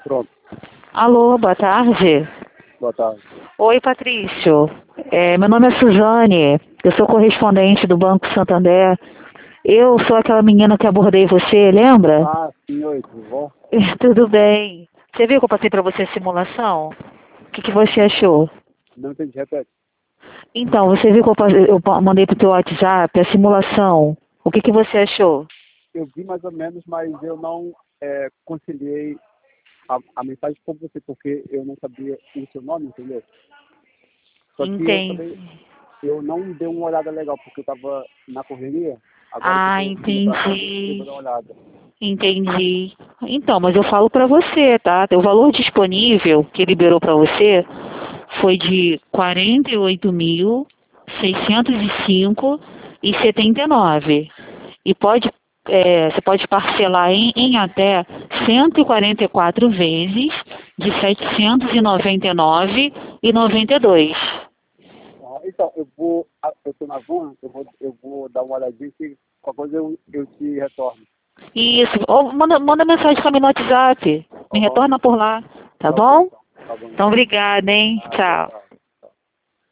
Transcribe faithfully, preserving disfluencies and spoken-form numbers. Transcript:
Pronto. Alô, boa tarde. Boa tarde. Oi, Patrício. É, meu nome é Suzane. Eu sou correspondente do Banco Santander. Eu sou aquela menina que abordei você, lembra? Ah, sim, oi, tudo bom? Tudo bem. Você viu que eu passei para você a simulação? O que, que você achou? Não entendi, repete. Então, você viu que eu, passei- eu pa- mandei para o teu WhatsApp a simulação. O que, que você achou? Eu vi mais ou menos, mas eu não é, conciliei a, a mensagem com você, porque eu não sabia o seu nome, entendeu? Só que eu Entendi. também, eu não dei uma olhada legal, porque eu estava na correria. Agora que eu Ah, estou vindo para casa, eu entendi. vou dar uma olhada. Entendi. Então, mas eu falo para você, tá? O valor disponível que liberou para você foi de quarenta e oito mil seiscentos e cinco e setenta e nove. E pode, é, você pode parcelar em, em até cento e quarenta e quatro vezes de setecentos e noventa e nove e noventa e dois. Ah, então, eu vou, ah, eu estou na van, eu vou, eu vou dar uma olhadinha e qualquer coisa eu, eu te retorno. Isso. Ou manda, manda mensagem para mim no WhatsApp. Me Aham. retorna por lá. Tá Tá ok, bom? então. Tá bom, Então, então. obrigada, hein? Ah, boa Tchau. tarde.